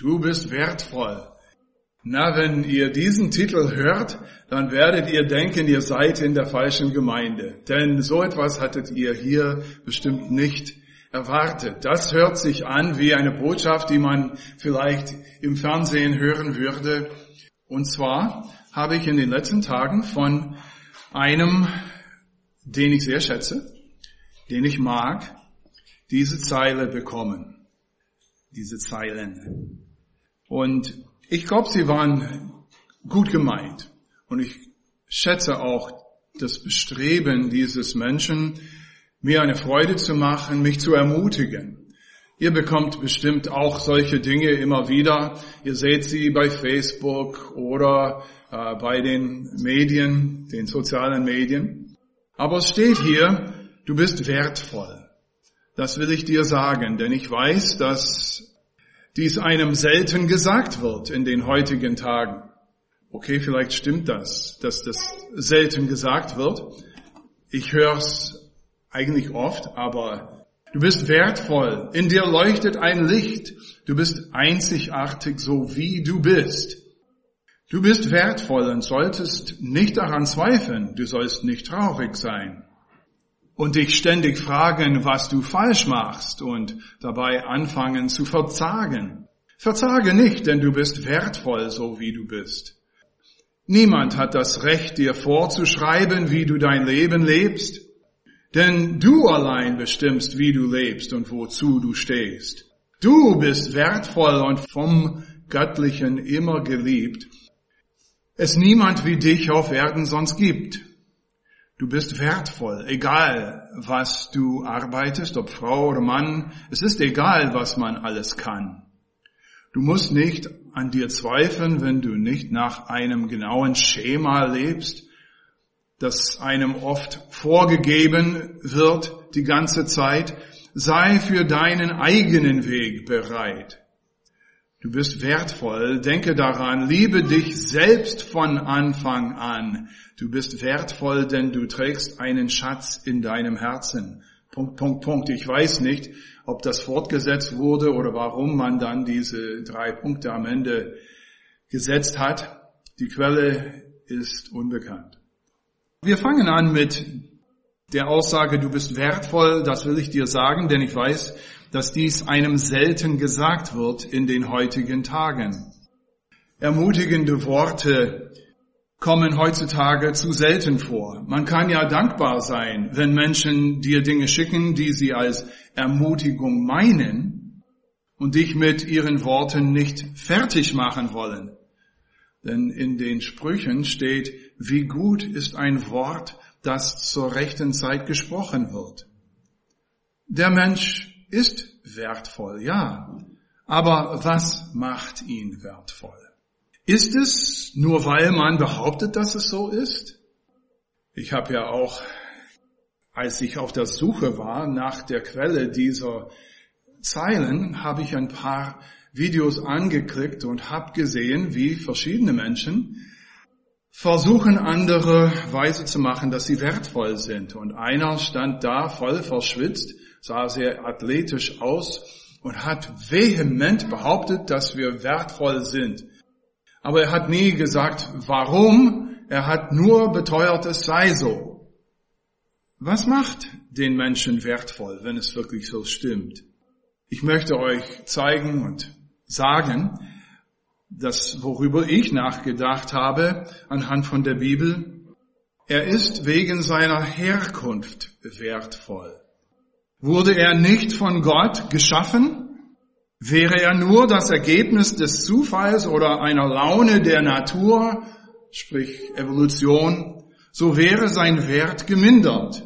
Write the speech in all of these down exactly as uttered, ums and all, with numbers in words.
Du bist wertvoll. Na, wenn ihr diesen Titel hört, dann werdet ihr denken, ihr seid in der falschen Gemeinde. Denn so etwas hattet ihr hier bestimmt nicht erwartet. Das hört sich an wie eine Botschaft, die man vielleicht im Fernsehen hören würde. Und zwar habe ich in den letzten Tagen von einem, den ich sehr schätze, den ich mag, diese Zeile bekommen. Diese Zeilen. Und ich glaube, sie waren gut gemeint. Und ich schätze auch das Bestreben dieses Menschen, mir eine Freude zu machen, mich zu ermutigen. Ihr bekommt bestimmt auch solche Dinge immer wieder. Ihr seht sie bei Facebook oder äh, bei den Medien, den sozialen Medien. Aber es steht hier, du bist wertvoll. Das will ich dir sagen, denn ich weiß, dass dies einem selten gesagt wird in den heutigen Tagen. Okay, vielleicht stimmt das, dass das selten gesagt wird. Ich höre es eigentlich oft, aber du bist wertvoll. In dir leuchtet ein Licht. Du bist einzigartig, so wie du bist. Du bist wertvoll und solltest nicht daran zweifeln. Du sollst nicht traurig sein und dich ständig fragen, was du falsch machst und dabei anfangen zu verzagen. Verzage nicht, denn du bist wertvoll, so wie du bist. Niemand hat das Recht, dir vorzuschreiben, wie du dein Leben lebst, denn du allein bestimmst, wie du lebst und wozu du stehst. Du bist wertvoll und vom Göttlichen immer geliebt. Es niemand wie dich auf Erden sonst gibt. Du bist wertvoll, egal was du arbeitest, ob Frau oder Mann. Es ist egal, was man alles kann. Du musst nicht an dir zweifeln, wenn du nicht nach einem genauen Schema lebst, das einem oft vorgegeben wird die ganze Zeit. Sei für deinen eigenen Weg bereit. Du bist wertvoll, denke daran, liebe dich selbst von Anfang an. Du bist wertvoll, denn du trägst einen Schatz in deinem Herzen. Punkt, Punkt, Punkt. Ich weiß nicht, ob das fortgesetzt wurde oder warum man dann diese drei Punkte am Ende gesetzt hat. Die Quelle ist unbekannt. Wir fangen an mit der Aussage, du bist wertvoll, das will ich dir sagen, denn ich weiß, dass dies einem selten gesagt wird in den heutigen Tagen. Ermutigende Worte kommen heutzutage zu selten vor. Man kann ja dankbar sein, wenn Menschen dir Dinge schicken, die sie als Ermutigung meinen und dich mit ihren Worten nicht fertig machen wollen. Denn in den Sprüchen steht, wie gut ist ein Wort, das zur rechten Zeit gesprochen wird. Der Mensch ist wertvoll, ja, aber was macht ihn wertvoll? Ist es nur, weil man behauptet, dass es so ist? Ich habe ja auch, als ich auf der Suche war nach der Quelle dieser Zeilen, habe ich ein paar Videos angeklickt und habe gesehen, wie verschiedene Menschen versuchen, andere weise zu machen, dass sie wertvoll sind. Und einer stand da voll verschwitzt, sah sehr athletisch aus und hat vehement behauptet, dass wir wertvoll sind. Aber er hat nie gesagt, warum. Er hat nur beteuert, es sei so. Was macht den Menschen wertvoll, wenn es wirklich so stimmt? Ich möchte euch zeigen und sagen, dass worüber ich nachgedacht habe anhand von der Bibel, er ist wegen seiner Herkunft wertvoll. Wurde er nicht von Gott geschaffen? Wäre er nur das Ergebnis des Zufalls oder einer Laune der Natur, sprich Evolution, so wäre sein Wert gemindert.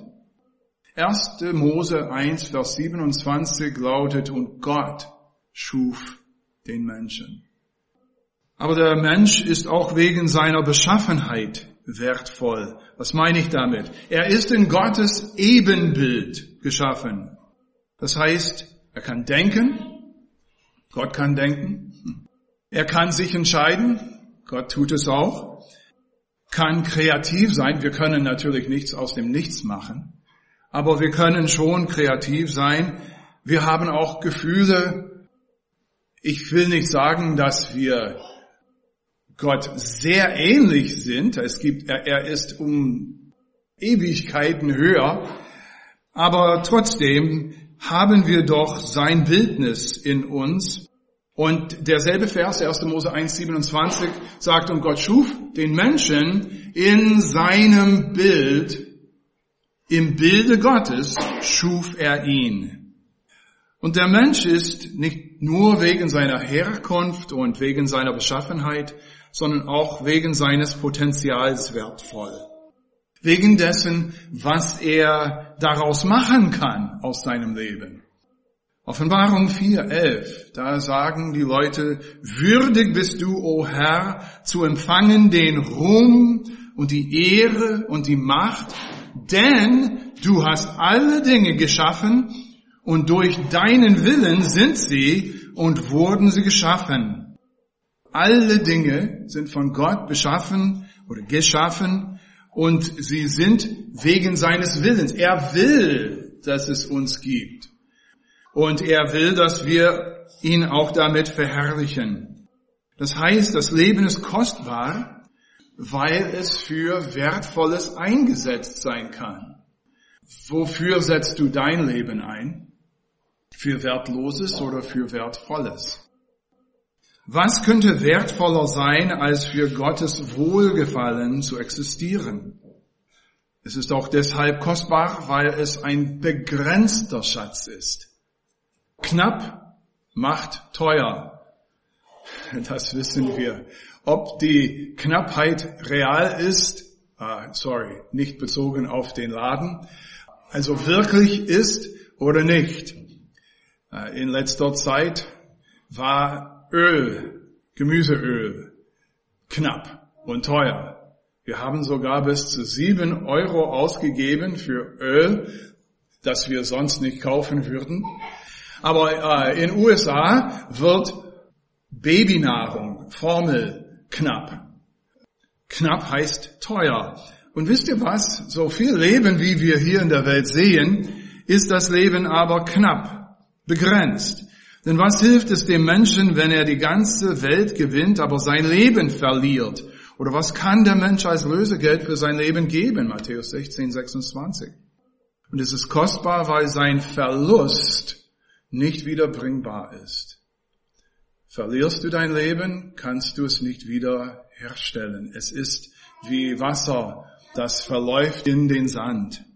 erster Mose eins, Vers siebenundzwanzig lautet, und Gott schuf den Menschen. Aber der Mensch ist auch wegen seiner Beschaffenheit wertvoll. Was meine ich damit? Er ist in Gottes Ebenbild geschaffen. Das heißt, er kann denken, Gott kann denken, er kann sich entscheiden, Gott tut es auch, kann kreativ sein, wir können natürlich nichts aus dem Nichts machen, aber wir können schon kreativ sein, wir haben auch Gefühle, Ich will nicht sagen, dass wir Gott sehr ähnlich sind. Es gibt, er, er ist um Ewigkeiten höher. Aber trotzdem haben wir doch sein Bildnis in uns. Und derselbe Vers, erster Mose eins siebenundzwanzig, sagt, und Gott schuf den Menschen in seinem Bild. Im Bilde Gottes schuf er ihn. Und der Mensch ist nicht nur wegen seiner Herkunft und wegen seiner Beschaffenheit, sondern auch wegen seines Potenzials wertvoll. Wegen dessen, was er daraus machen kann aus seinem Leben. Offenbarung vier elf, da sagen die Leute, würdig bist du, o Herr, zu empfangen den Ruhm und die Ehre und die Macht, denn du hast alle Dinge geschaffen und durch deinen Willen sind sie und wurden sie geschaffen. Alle Dinge sind von Gott beschaffen oder geschaffen und sie sind wegen seines Willens. Er will, dass es uns gibt. Und er will, dass wir ihn auch damit verherrlichen. Das heißt, das Leben ist kostbar, weil es für Wertvolles eingesetzt sein kann. Wofür setzt du dein Leben ein? Für Wertloses oder für Wertvolles? Was könnte wertvoller sein, als für Gottes Wohlgefallen zu existieren? Es ist auch deshalb kostbar, weil es ein begrenzter Schatz ist. Knapp macht teuer. Das wissen wir. Ob die Knappheit real ist, ah, sorry, nicht bezogen auf den Laden, also wirklich ist oder nicht. In letzter Zeit war Öl, Gemüseöl, knapp und teuer. Wir haben sogar bis zu sieben Euro ausgegeben für Öl, das wir sonst nicht kaufen würden. Aber äh, in U S A wird Babynahrung, Formel, knapp. Knapp heißt teuer. Und wisst ihr was? So viel Leben, wie wir hier in der Welt sehen, ist das Leben aber knapp, begrenzt. Denn was hilft es dem Menschen, wenn er die ganze Welt gewinnt, aber sein Leben verliert? Oder was kann der Mensch als Lösegeld für sein Leben geben? Matthäus sechzehn sechsundzwanzig. Und es ist kostbar, weil sein Verlust nicht wiederbringbar ist. Verlierst du dein Leben, kannst du es nicht wieder herstellen. Es ist wie Wasser, das verläuft in den Sand.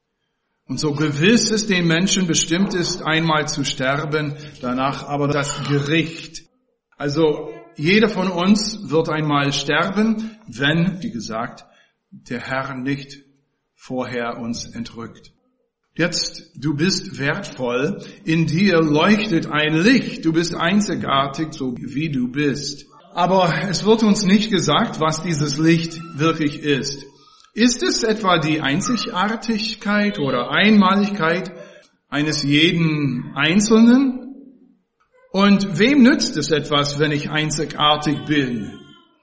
Und so gewiss es den Menschen bestimmt ist, einmal zu sterben, danach aber das Gericht. Also jeder von uns wird einmal sterben, wenn, wie gesagt, der Herr nicht vorher uns entrückt. Jetzt, du bist wertvoll, in dir leuchtet ein Licht, du bist einzigartig, so wie du bist. Aber es wird uns nicht gesagt, was dieses Licht wirklich ist. Ist es etwa die Einzigartigkeit oder Einmaligkeit eines jeden Einzelnen? Und wem nützt es etwas, wenn ich einzigartig bin?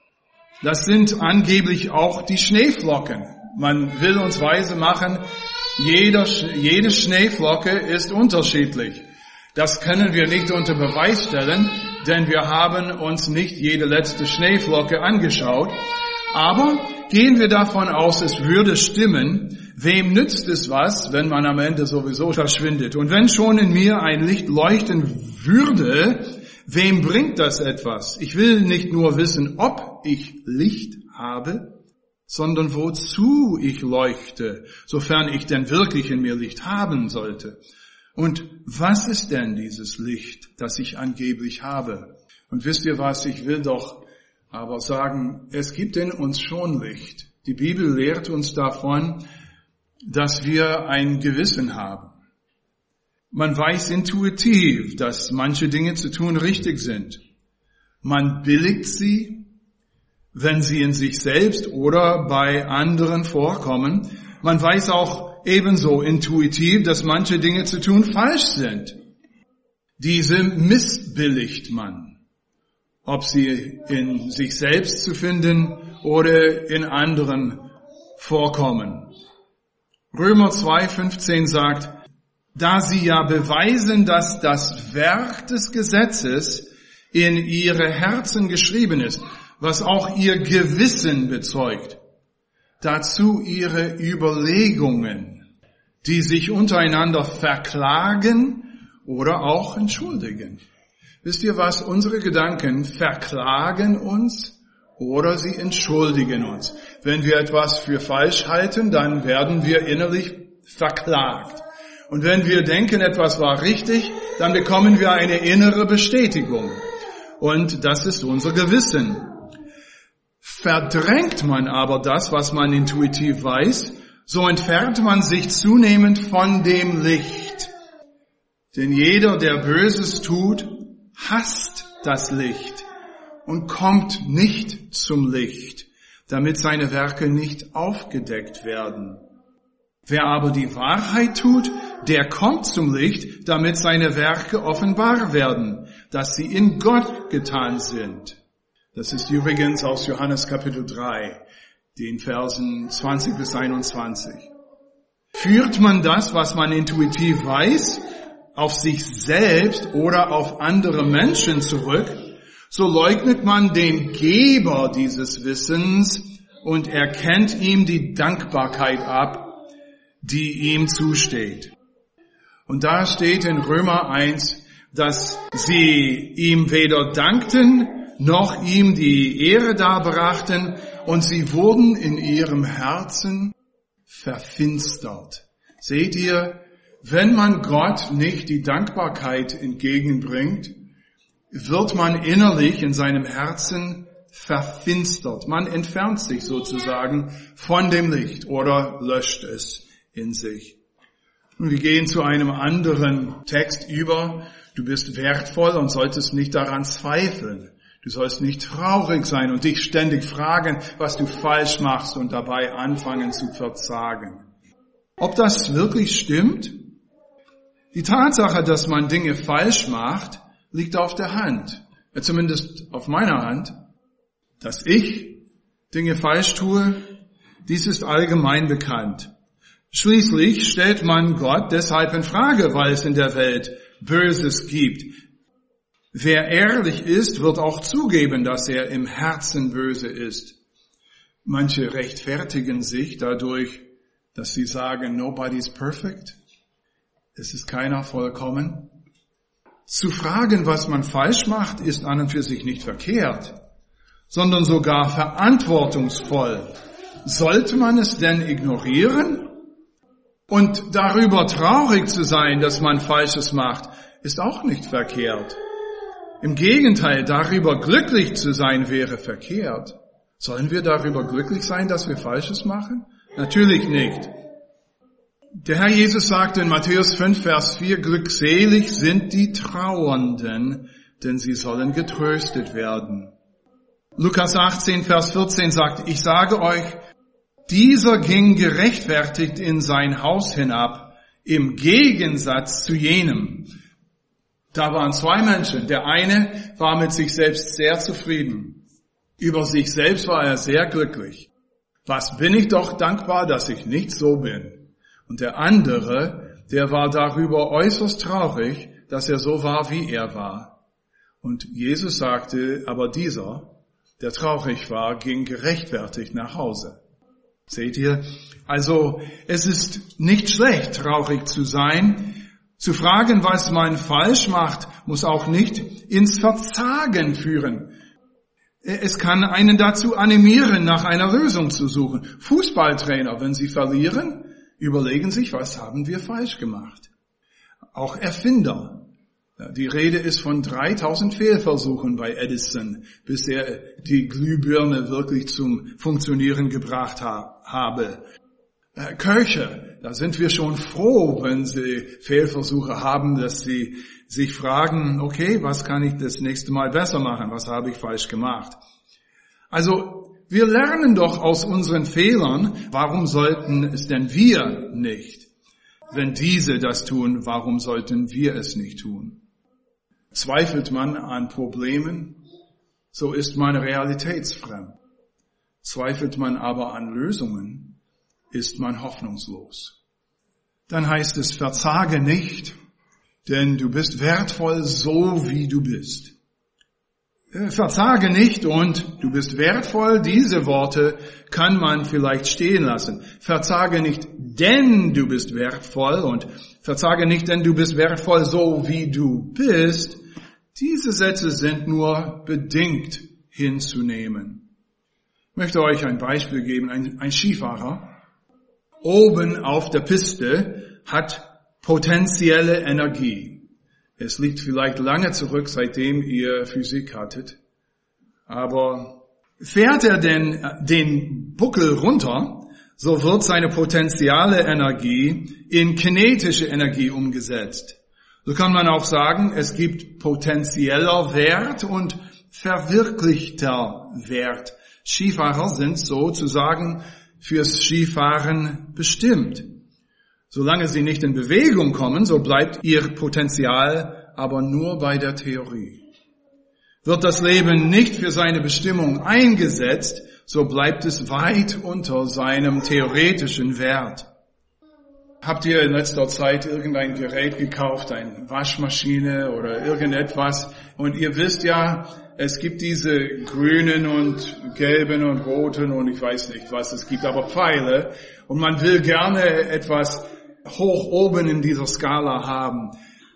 Das sind angeblich auch die Schneeflocken. Man will uns weise machen, jeder, jede Schneeflocke ist unterschiedlich. Das können wir nicht unter Beweis stellen, denn wir haben uns nicht jede letzte Schneeflocke angeschaut. Aber gehen wir davon aus, es würde stimmen, wem nützt es was, wenn man am Ende sowieso verschwindet? Und wenn schon in mir ein Licht leuchten würde, wem bringt das etwas? Ich will nicht nur wissen, ob ich Licht habe, sondern wozu ich leuchte, sofern ich denn wirklich in mir Licht haben sollte. Und was ist denn dieses Licht, das ich angeblich habe? Und wisst ihr was, ich will doch aber sagen, es gibt in uns schon Licht. Die Bibel lehrt uns davon, dass wir ein Gewissen haben. Man weiß intuitiv, dass manche Dinge zu tun richtig sind. Man billigt sie, wenn sie in sich selbst oder bei anderen vorkommen. Man weiß auch ebenso intuitiv, dass manche Dinge zu tun falsch sind. Diese missbilligt man, ob sie in sich selbst zu finden oder in anderen vorkommen. Römer zwei fünfzehn sagt, da sie ja beweisen, dass das Werk des Gesetzes in ihre Herzen geschrieben ist, was auch ihr Gewissen bezeugt. Dazu ihre Überlegungen, die sich untereinander verklagen oder auch entschuldigen. Wisst ihr was? Unsere Gedanken verklagen uns oder sie entschuldigen uns. Wenn wir etwas für falsch halten, dann werden wir innerlich verklagt. Und wenn wir denken, etwas war richtig, dann bekommen wir eine innere Bestätigung. Und das ist unser Gewissen. Verdrängt man aber das, was man intuitiv weiß, so entfernt man sich zunehmend von dem Licht. Denn jeder, der Böses tut, hasst das Licht und kommt nicht zum Licht, damit seine Werke nicht aufgedeckt werden. Wer aber die Wahrheit tut, der kommt zum Licht, damit seine Werke offenbar werden, dass sie in Gott getan sind. Das ist übrigens aus Johannes Kapitel drei, den Versen zwanzig bis einundzwanzig. Führt man das, was man intuitiv weiß, auf sich selbst oder auf andere Menschen zurück, so leugnet man den Geber dieses Wissens und erkennt ihm die Dankbarkeit ab, die ihm zusteht. Und da steht in Römer eins, dass sie ihm weder dankten, noch ihm die Ehre darbrachten, und sie wurden in ihrem Herzen verfinstert. Seht ihr, wenn man Gott nicht die Dankbarkeit entgegenbringt, wird man innerlich in seinem Herzen verfinstert. Man entfernt sich sozusagen von dem Licht oder löscht es in sich. Und wir gehen zu einem anderen Text über. Du bist wertvoll und solltest nicht daran zweifeln. Du sollst nicht traurig sein und dich ständig fragen, was du falsch machst und dabei anfangen zu verzagen. Ob das wirklich stimmt? Die Tatsache, dass man Dinge falsch macht, liegt auf der Hand. Ja, zumindest auf meiner Hand. Dass ich Dinge falsch tue, dies ist allgemein bekannt. Schließlich stellt man Gott deshalb in Frage, weil es in der Welt Böses gibt. Wer ehrlich ist, wird auch zugeben, dass er im Herzen böse ist. Manche rechtfertigen sich dadurch, dass sie sagen, nobody's perfect. Es ist keiner vollkommen. Zu fragen, was man falsch macht, ist an und für sich nicht verkehrt, sondern sogar verantwortungsvoll. Sollte man es denn ignorieren? Und darüber traurig zu sein, dass man Falsches macht, ist auch nicht verkehrt. Im Gegenteil, darüber glücklich zu sein, wäre verkehrt. Sollen wir darüber glücklich sein, dass wir Falsches machen? Natürlich nicht. Der Herr Jesus sagte in Matthäus fünf, Vers vier, glückselig sind die Trauernden, denn sie sollen getröstet werden. Lukas achtzehn, Vers vierzehn sagt, ich sage euch, dieser ging gerechtfertigt in sein Haus hinab, im Gegensatz zu jenem. Da waren zwei Menschen. Der eine war mit sich selbst sehr zufrieden. Über sich selbst war er sehr glücklich. Was bin ich doch dankbar, dass ich nicht so bin. Und der andere, der war darüber äußerst traurig, dass er so war, wie er war. Und Jesus sagte, aber dieser, der traurig war, ging gerechtfertigt nach Hause. Seht ihr? Also, es ist nicht schlecht, traurig zu sein. Zu fragen, was man falsch macht, muss auch nicht ins Verzagen führen. Es kann einen dazu animieren, nach einer Lösung zu suchen. Fußballtrainer, wenn sie verlieren, überlegen sich, was haben wir falsch gemacht. Auch Erfinder. Die Rede ist von dreitausend Fehlversuchen bei Edison, bis er die Glühbirne wirklich zum Funktionieren gebracht ha- habe. Äh, Köche, da sind wir schon froh, wenn sie Fehlversuche haben, dass sie sich fragen, okay, was kann ich das nächste Mal besser machen? Was habe ich falsch gemacht? Also, wir lernen doch aus unseren Fehlern. Warum sollten es denn wir nicht? Wenn diese das tun, warum sollten wir es nicht tun? Zweifelt man an Problemen, so ist man realitätsfremd. Zweifelt man aber an Lösungen, ist man hoffnungslos. Dann heißt es, verzage nicht, denn du bist wertvoll so, wie du bist. Verzage nicht und du bist wertvoll, diese Worte kann man vielleicht stehen lassen. Verzage nicht, denn du bist wertvoll und verzage nicht, denn du bist wertvoll, so wie du bist. Diese Sätze sind nur bedingt hinzunehmen. Ich möchte euch ein Beispiel geben. Ein, ein Skifahrer oben auf der Piste hat potenzielle Energie. Es liegt vielleicht lange zurück, seitdem ihr Physik hattet. Aber fährt er denn den Buckel runter, so wird seine potenzielle Energie in kinetische Energie umgesetzt. So kann man auch sagen, es gibt potenzieller Wert und verwirklichter Wert. Skifahrer sind sozusagen fürs Skifahren bestimmt. Solange sie nicht in Bewegung kommen, so bleibt ihr Potenzial aber nur bei der Theorie. Wird das Leben nicht für seine Bestimmung eingesetzt, so bleibt es weit unter seinem theoretischen Wert. Habt ihr in letzter Zeit irgendein Gerät gekauft, eine Waschmaschine oder irgendetwas? Und ihr wisst ja, es gibt diese grünen und gelben und roten und ich weiß nicht, was es gibt, aber Pfeile. Und man will gerne etwas hoch oben in dieser Skala haben.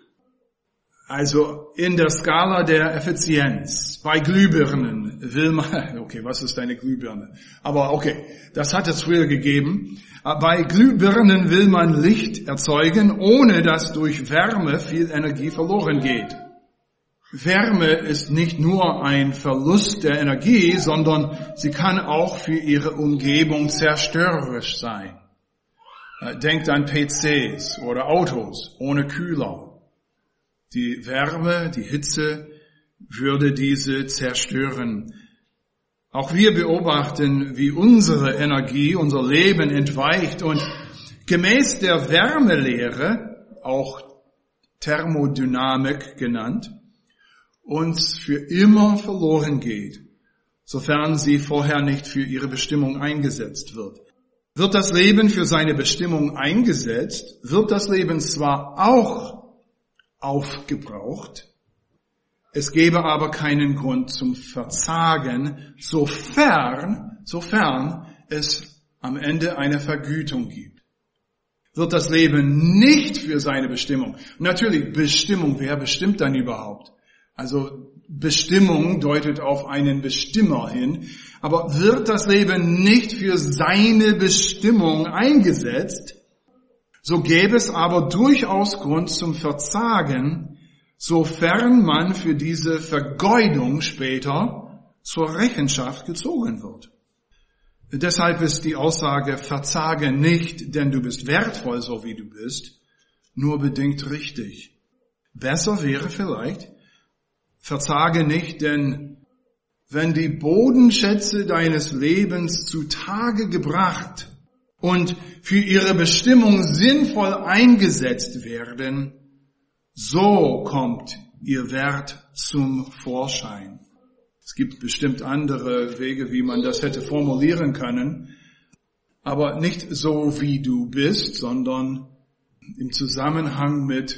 Also in der Skala der Effizienz. Bei Glühbirnen will man, okay, was ist eine Glühbirne? Aber okay, das hat es früher gegeben. Bei Glühbirnen will man Licht erzeugen, ohne dass durch Wärme viel Energie verloren geht. Wärme ist nicht nur ein Verlust der Energie, sondern sie kann auch für ihre Umgebung zerstörerisch sein. Denkt an P Cs oder Autos ohne Kühler. Die Wärme, die Hitze würde diese zerstören. Auch wir beobachten, wie unsere Energie, unser Leben entweicht und gemäß der Wärmelehre, auch Thermodynamik genannt, uns für immer verloren geht, sofern sie vorher nicht für ihre Bestimmung eingesetzt wird. Wird das Leben für seine Bestimmung eingesetzt, wird das Leben zwar auch aufgebraucht, es gäbe aber keinen Grund zum Verzagen, sofern, sofern es am Ende eine Vergütung gibt. Wird das Leben nicht für seine Bestimmung, natürlich Bestimmung, wer bestimmt dann überhaupt? Also Bestimmung deutet auf einen Bestimmer hin, aber wird das Leben nicht für seine Bestimmung eingesetzt, so gäbe es aber durchaus Grund zum Verzagen, sofern man für diese Vergeudung später zur Rechenschaft gezogen wird. Deshalb ist die Aussage, verzage nicht, denn du bist wertvoll, so wie du bist, nur bedingt richtig. Besser wäre vielleicht, verzage nicht, denn wenn die Bodenschätze deines Lebens zutage gebracht und für ihre Bestimmung sinnvoll eingesetzt werden, so kommt ihr Wert zum Vorschein. Es gibt bestimmt andere Wege, wie man das hätte formulieren können, aber nicht so, wie du bist, sondern im Zusammenhang mit,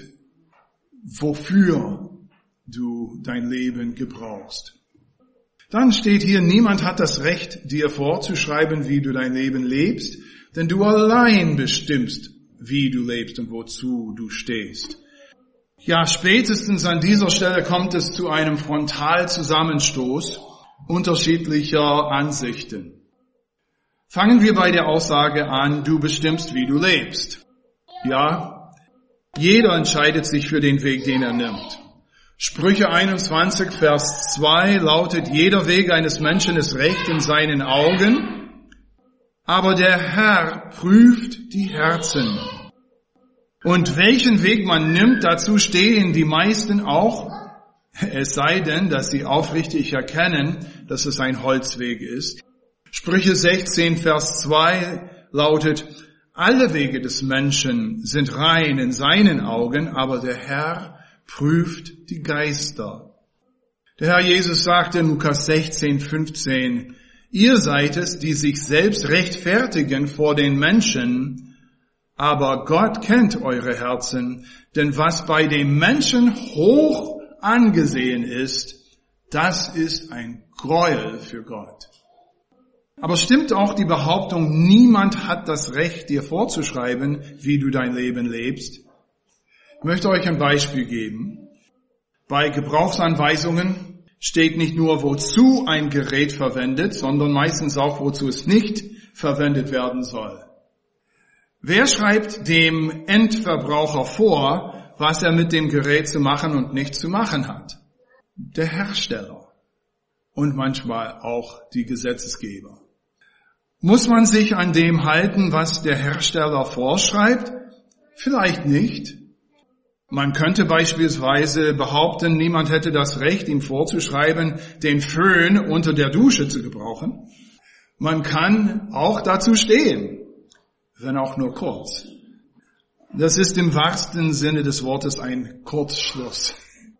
wofür du dein Leben gebrauchst. Dann steht hier, niemand hat das Recht, dir vorzuschreiben, wie du dein Leben lebst, denn du allein bestimmst, wie du lebst und wozu du stehst. Ja, spätestens an dieser Stelle kommt es zu einem Frontalzusammenstoß unterschiedlicher Ansichten. Fangen wir bei der Aussage an, du bestimmst, wie du lebst. Ja, jeder entscheidet sich für den Weg, den er nimmt. Sprüche einundzwanzig, Vers zwei lautet, jeder Weg eines Menschen ist recht in seinen Augen, aber der Herr prüft die Herzen. Und welchen Weg man nimmt, dazu stehen die meisten auch, es sei denn, dass sie aufrichtig erkennen, dass es ein Holzweg ist. Sprüche sechzehn, Vers zwei lautet, alle Wege des Menschen sind rein in seinen Augen, aber der Herr prüft die Geister. Der Herr Jesus sagte in Lukas sechzehn, fünfzehn, ihr seid es, die sich selbst rechtfertigen vor den Menschen, aber Gott kennt eure Herzen, denn was bei dem Menschen hoch angesehen ist, Das ist ein Gräuel für Gott. Aber stimmt auch die Behauptung, niemand hat das Recht, dir vorzuschreiben, wie du dein Leben lebst? Ich möchte euch ein Beispiel geben. Bei Gebrauchsanweisungen steht nicht nur, wozu ein Gerät verwendet, sondern meistens auch, wozu es nicht verwendet werden soll. Wer schreibt dem Endverbraucher vor, was er mit dem Gerät zu machen und nicht zu machen hat? Der Hersteller und manchmal auch die Gesetzgeber. Muss man sich an dem halten, was der Hersteller vorschreibt? Vielleicht nicht. Man könnte beispielsweise behaupten, niemand hätte das Recht, ihm vorzuschreiben, den Föhn unter der Dusche zu gebrauchen. Man kann auch dazu stehen, wenn auch nur kurz. Das ist im wahrsten Sinne des Wortes ein Kurzschluss.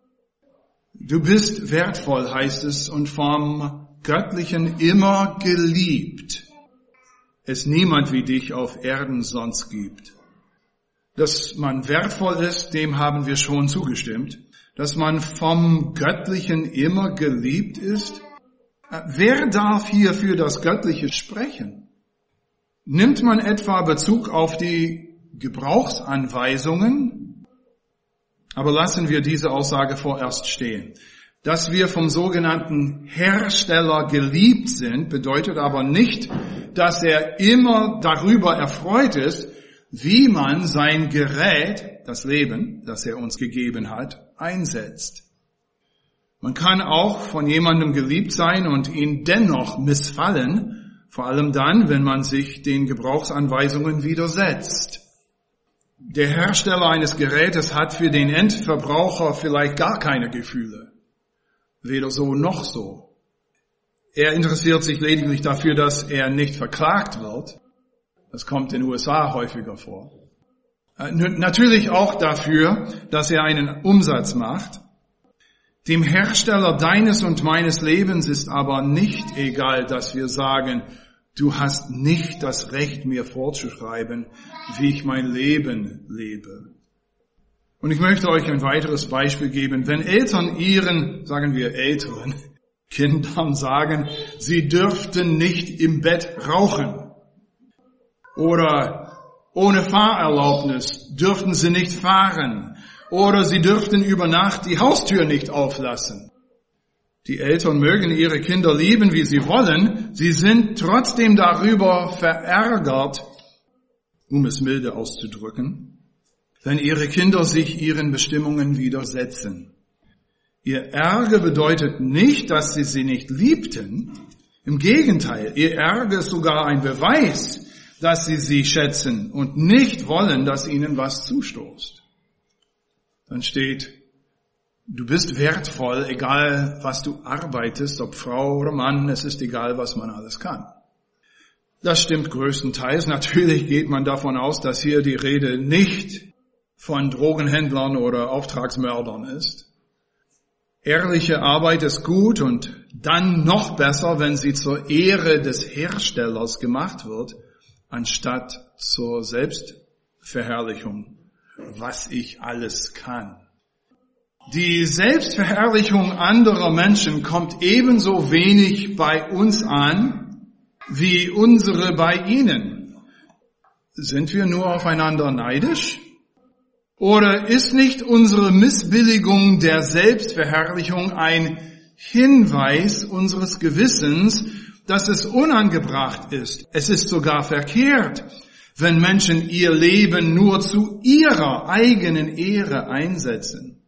Du bist wertvoll, heißt es, und vom Göttlichen immer geliebt. Es niemand wie dich auf Erden sonst gibt. Dass man wertvoll ist, dem haben wir schon zugestimmt. Dass man vom Göttlichen immer geliebt ist. Wer darf hier für das Göttliche sprechen? Nimmt man etwa Bezug auf die Gebrauchsanweisungen? Aber lassen wir diese Aussage vorerst stehen. Dass wir vom sogenannten Hersteller geliebt sind, bedeutet aber nicht, dass er immer darüber erfreut ist, wie man sein Gerät, das Leben, das er uns gegeben hat, einsetzt. Man kann auch von jemandem geliebt sein und ihn dennoch missfallen, vor allem dann, wenn man sich den Gebrauchsanweisungen widersetzt. Der Hersteller eines Gerätes hat für den Endverbraucher vielleicht gar keine Gefühle. Weder so noch so. Er interessiert sich lediglich dafür, dass er nicht verklagt wird. Das kommt in den U S A häufiger vor. Natürlich auch dafür, dass er einen Umsatz macht. Dem Hersteller deines und meines Lebens ist aber nicht egal, dass wir sagen, du hast nicht das Recht, mir vorzuschreiben, wie ich mein Leben lebe. Und ich möchte euch ein weiteres Beispiel geben. Wenn Eltern ihren, sagen wir älteren Kindern sagen, sie dürften nicht im Bett rauchen oder ohne Fahrerlaubnis dürften sie nicht fahren oder sie dürften über Nacht die Haustür nicht auflassen. Die Eltern mögen ihre Kinder lieben, wie sie wollen, sie sind trotzdem darüber verärgert, um es milde auszudrücken, wenn ihre Kinder sich ihren Bestimmungen widersetzen. Ihr Ärger bedeutet nicht, dass sie sie nicht liebten. Im Gegenteil, ihr Ärger ist sogar ein Beweis, dass sie sie schätzen und nicht wollen, dass ihnen was zustoßt. Dann steht, du bist wertvoll, egal was du arbeitest, ob Frau oder Mann, es ist egal, was man alles kann. Das stimmt größtenteils. Natürlich geht man davon aus, dass hier die Rede nicht von Drogenhändlern oder Auftragsmördern ist. Ehrliche Arbeit ist gut und dann noch besser, wenn sie zur Ehre des Herstellers gemacht wird, anstatt zur Selbstverherrlichung, was ich alles kann. Die Selbstverherrlichung anderer Menschen kommt ebenso wenig bei uns an, wie unsere bei ihnen. Sind wir nur aufeinander neidisch? Oder ist nicht unsere Missbilligung der Selbstverherrlichung ein Hinweis unseres Gewissens, dass es unangebracht ist? Es ist sogar verkehrt, wenn Menschen ihr Leben nur zu ihrer eigenen Ehre einsetzen.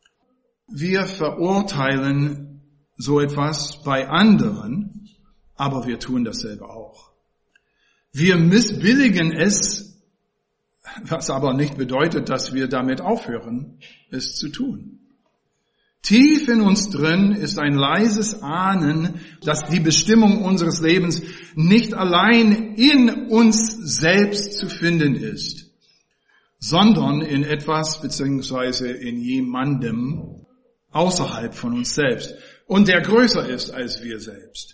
Wir verurteilen so etwas bei anderen, aber wir tun dasselbe auch. Wir missbilligen es, was aber nicht bedeutet, dass wir damit aufhören, es zu tun. Tief in uns drin ist ein leises Ahnen, dass die Bestimmung unseres Lebens nicht allein in uns selbst zu finden ist, sondern in etwas beziehungsweise in jemandem außerhalb von uns selbst und der größer ist als wir selbst.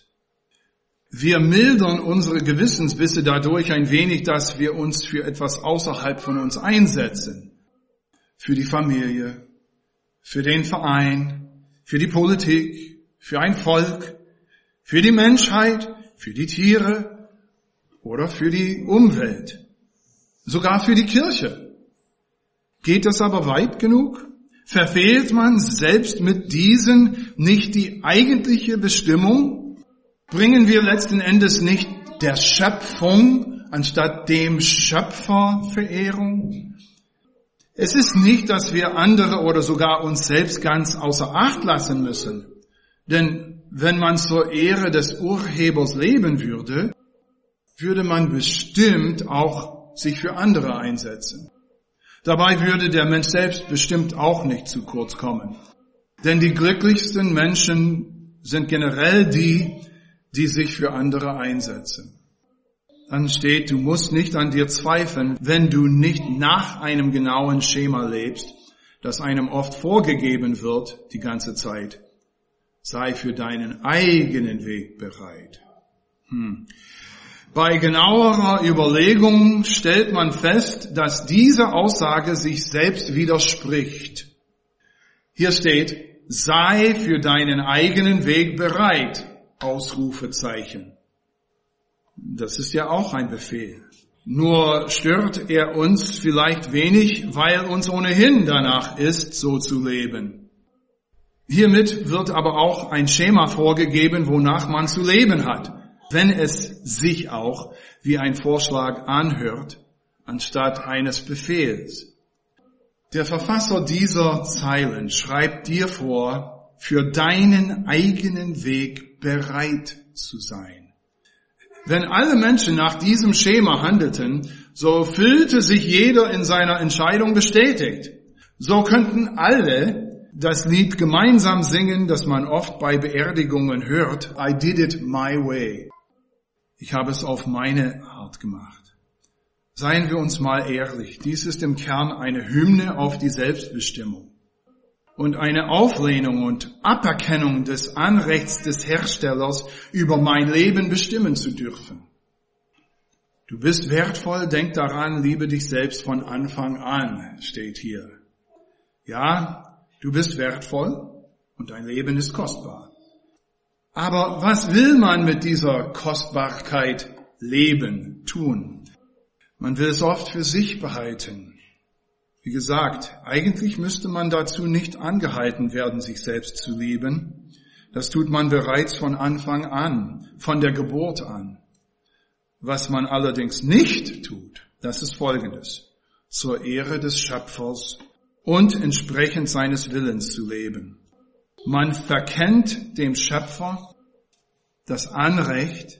Wir mildern unsere Gewissensbisse dadurch ein wenig, dass wir uns für etwas außerhalb von uns einsetzen. Für die Familie, für den Verein, für die Politik, für ein Volk, für die Menschheit, für die Tiere oder für die Umwelt, sogar für die Kirche. Geht das aber weit genug? Verfehlt man selbst mit diesen nicht die eigentliche Bestimmung? Bringen wir letzten Endes nicht der Schöpfung anstatt dem Schöpfer Verehrung? Es ist nicht, dass wir andere oder sogar uns selbst ganz außer Acht lassen müssen. Denn wenn man zur Ehre des Urhebers leben würde, würde man bestimmt auch sich für andere einsetzen. Dabei würde der Mensch selbst bestimmt auch nicht zu kurz kommen. Denn die glücklichsten Menschen sind generell die, die sich für andere einsetzen. Dann steht, du musst nicht an dir zweifeln, wenn du nicht nach einem genauen Schema lebst, das einem oft vorgegeben wird die ganze Zeit. Sei für deinen eigenen Weg bereit. Hm. Bei genauerer Überlegung stellt man fest, dass diese Aussage sich selbst widerspricht. Hier steht, sei für deinen eigenen Weg bereit, Ausrufezeichen. Das ist ja auch ein Befehl. Nur stört er uns vielleicht wenig, weil uns ohnehin danach ist, so zu leben. Hiermit wird aber auch ein Schema vorgegeben, wonach man zu leben hat, wenn es sich auch wie ein Vorschlag anhört, anstatt eines Befehls. Der Verfasser dieser Zeilen schreibt dir vor, für deinen eigenen Weg bereit zu sein. Wenn alle Menschen nach diesem Schema handelten, so fühlte sich jeder in seiner Entscheidung bestätigt. So könnten alle das Lied gemeinsam singen, das man oft bei Beerdigungen hört, I did it my way. Ich habe es auf meine Art gemacht. Seien wir uns mal ehrlich, dies ist im Kern eine Hymne auf die Selbstbestimmung und eine Auflehnung und Aberkennung des Anrechts des Herstellers, über mein Leben bestimmen zu dürfen. Du bist wertvoll, denk daran, liebe dich selbst von Anfang an, steht hier. Ja, du bist wertvoll und dein Leben ist kostbar. Aber was will man mit dieser Kostbarkeit leben, tun? Man will es oft für sich behalten. Wie gesagt, eigentlich müsste man dazu nicht angehalten werden, sich selbst zu lieben. Das tut man bereits von Anfang an, von der Geburt an. Was man allerdings nicht tut, das ist Folgendes: zur Ehre des Schöpfers und entsprechend seines Willens zu leben. Man verkennt dem Schöpfer das Anrecht,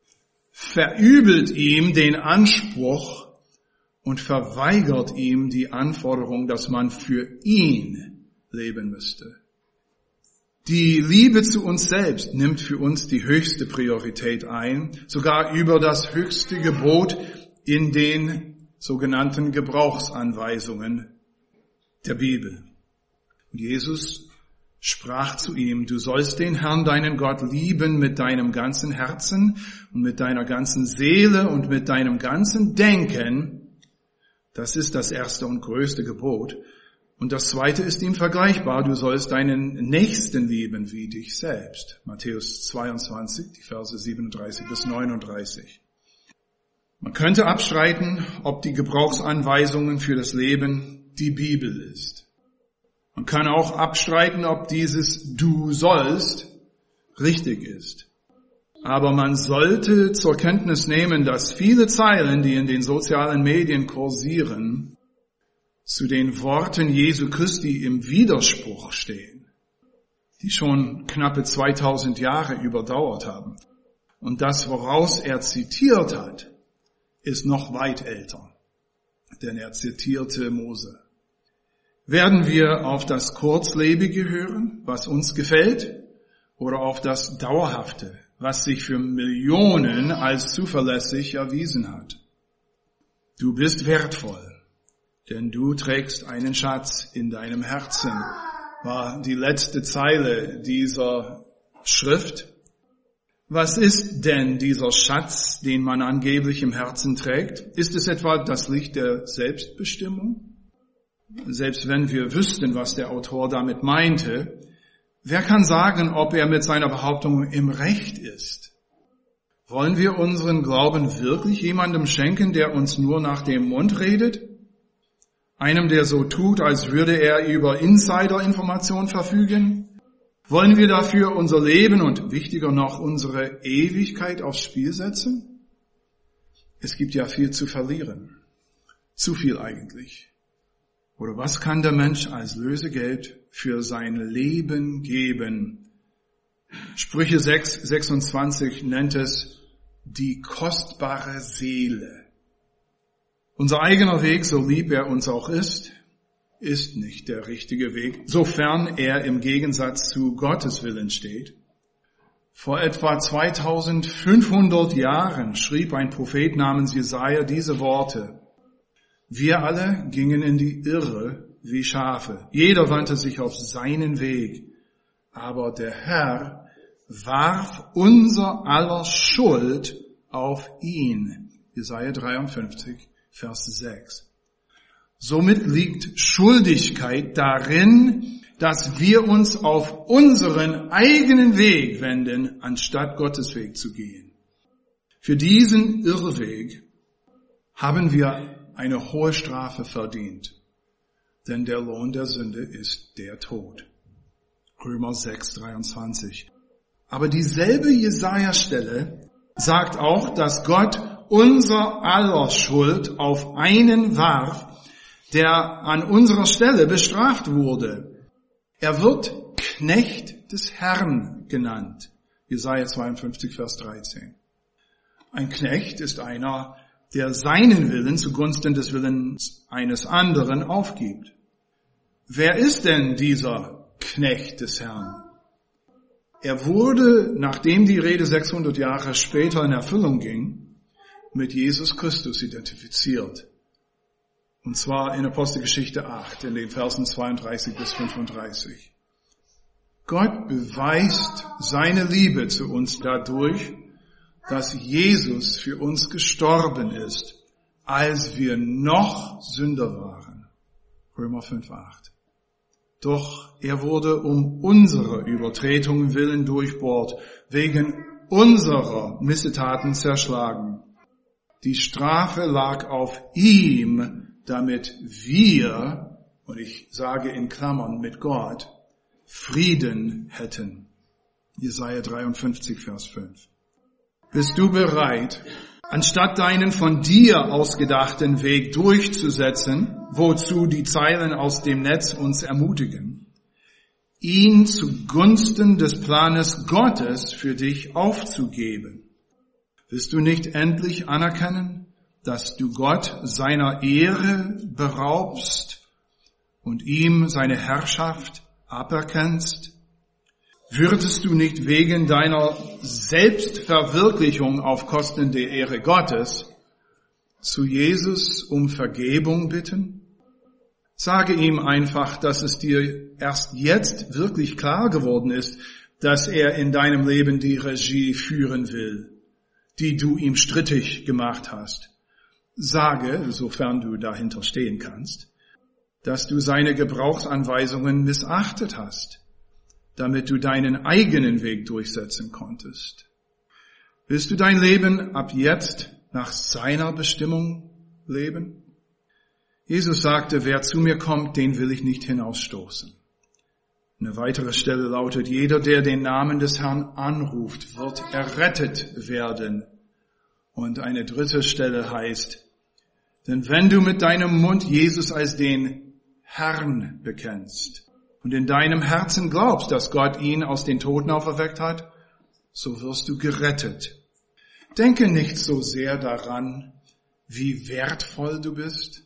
verübelt ihm den Anspruch und verweigert ihm die Anforderung, dass man für ihn leben müsste. Die Liebe zu uns selbst nimmt für uns die höchste Priorität ein, sogar über das höchste Gebot in den sogenannten Gebrauchsanweisungen der Bibel. Und Jesus sprach zu ihm, du sollst den Herrn, deinen Gott, lieben mit deinem ganzen Herzen und mit deiner ganzen Seele und mit deinem ganzen Denken. Das ist das erste und größte Gebot. Und das zweite ist ihm vergleichbar, du sollst deinen Nächsten lieben wie dich selbst. Matthäus zweiundzwanzig, die Verse siebenunddreißig bis neununddreißig. Man könnte abstreiten, ob die Gebrauchsanweisungen für das Leben die Bibel ist. Man kann auch abstreiten, ob dieses Du sollst richtig ist. Aber man sollte zur Kenntnis nehmen, dass viele Zeilen, die in den sozialen Medien kursieren, zu den Worten Jesu Christi im Widerspruch stehen, die schon knappe zweitausend Jahre überdauert haben. Und das, woraus er zitiert hat, ist noch weit älter, denn er zitierte Mose. Werden wir auf das Kurzlebige hören, was uns gefällt, oder auf das Dauerhafte, was sich für Millionen als zuverlässig erwiesen hat? Du bist wertvoll, denn du trägst einen Schatz in deinem Herzen, war die letzte Zeile dieser Schrift. Was ist denn dieser Schatz, den man angeblich im Herzen trägt? Ist es etwa das Licht der Selbstbestimmung? Selbst wenn wir wüssten, was der Autor damit meinte, Wer kann sagen, ob er mit seiner Behauptung im Recht ist? Wollen wir unseren Glauben wirklich jemandem schenken, der uns nur nach dem Mund redet? Einem, der so tut, als würde er über Insider-Informationen verfügen? Wollen wir dafür unser Leben und wichtiger noch unsere Ewigkeit aufs Spiel setzen? Es gibt ja viel zu verlieren. Zu viel eigentlich. Oder was kann der Mensch als Lösegeld für sein Leben geben? Sprüche sechs, sechsundzwanzig nennt es die kostbare Seele. Unser eigener Weg, so lieb er uns auch ist, ist nicht der richtige Weg, sofern er im Gegensatz zu Gottes Willen steht. Vor etwa zweitausendfünfhundert Jahren schrieb ein Prophet namens Jesaja diese Worte: Wir alle gingen in die Irre wie Schafe. Jeder wandte sich auf seinen Weg. Aber der Herr warf unser aller Schuld auf ihn. Jesaja dreiundfünfzig, Vers sechs. Somit liegt Schuldigkeit darin, dass wir uns auf unseren eigenen Weg wenden, anstatt Gottes Weg zu gehen. Für diesen Irrweg haben wir eine hohe Strafe verdient, denn der Lohn der Sünde ist der Tod. Römer sechs, dreiundzwanzig. Aber dieselbe Jesaja-Stelle sagt auch, dass Gott unser aller Schuld auf einen warf, der an unserer Stelle bestraft wurde. Er wird Knecht des Herrn genannt. Jesaja zweiundfünfzig, Vers dreizehn. Ein Knecht ist einer, der seinen Willen zugunsten des Willens eines anderen aufgibt. Wer ist denn dieser Knecht des Herrn? Er wurde, nachdem die Rede sechshundert Jahre später in Erfüllung ging, mit Jesus Christus identifiziert. Und zwar in Apostelgeschichte acht, in den Versen zweiunddreißig bis fünfunddreißig. Gott beweist seine Liebe zu uns dadurch, dass Jesus für uns gestorben ist, als wir noch Sünder waren. Römer fünf, acht. Doch er wurde um unsere Übertretungen willen durchbohrt, wegen unserer Missetaten zerschlagen. Die Strafe lag auf ihm, damit wir, und ich sage in Klammern mit Gott, Frieden hätten. Jesaja dreiundfünfzig, Vers fünf. Bist du bereit, anstatt deinen von dir ausgedachten Weg durchzusetzen, wozu die Zeilen aus dem Netz uns ermutigen, ihn zugunsten des Planes Gottes für dich aufzugeben? Willst du nicht endlich anerkennen, dass du Gott seiner Ehre beraubst und ihm seine Herrschaft aberkennst? Würdest du nicht wegen deiner Selbstverwirklichung auf Kosten der Ehre Gottes zu Jesus um Vergebung bitten? Sage ihm einfach, dass es dir erst jetzt wirklich klar geworden ist, dass er in deinem Leben die Regie führen will, die du ihm strittig gemacht hast. Sage, sofern du dahinter stehen kannst, dass du seine Gebrauchsanweisungen missachtet hast, damit du deinen eigenen Weg durchsetzen konntest. Willst du dein Leben ab jetzt nach seiner Bestimmung leben? Jesus sagte, wer zu mir kommt, den will ich nicht hinausstoßen. Eine weitere Stelle lautet, jeder, der den Namen des Herrn anruft, wird errettet werden. Und eine dritte Stelle heißt, denn wenn du mit deinem Mund Jesus als den Herrn bekennst und in deinem Herzen glaubst, dass Gott ihn aus den Toten auferweckt hat, so wirst du gerettet. Denke nicht so sehr daran, wie wertvoll du bist,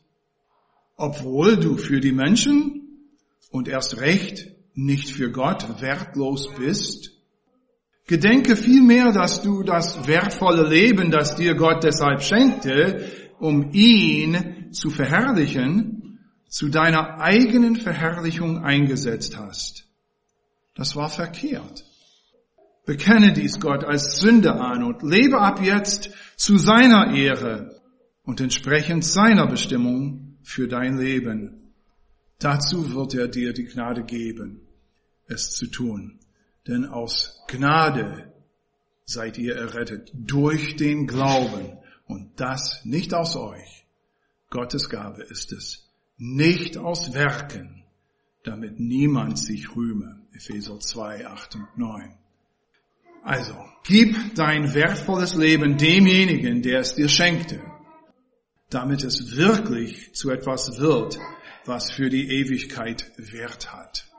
obwohl du für die Menschen und erst recht nicht für Gott wertlos bist. Gedenke vielmehr, dass du das wertvolle Leben, das dir Gott deshalb schenkte, um ihn zu verherrlichen, zu deiner eigenen Verherrlichung eingesetzt hast. Das war verkehrt. Bekenne dies Gott als Sünde an und lebe ab jetzt zu seiner Ehre und entsprechend seiner Bestimmung für dein Leben. Dazu wird er dir die Gnade geben. es zu tun. Denn aus Gnade seid ihr errettet durch den Glauben und das nicht aus euch. Gottes Gabe ist es, nicht aus Werken, damit niemand sich rühme. Epheser zwei, acht und neun. Also, gib dein wertvolles Leben demjenigen, der es dir schenkte, damit es wirklich zu etwas wird, was für die Ewigkeit Wert hat.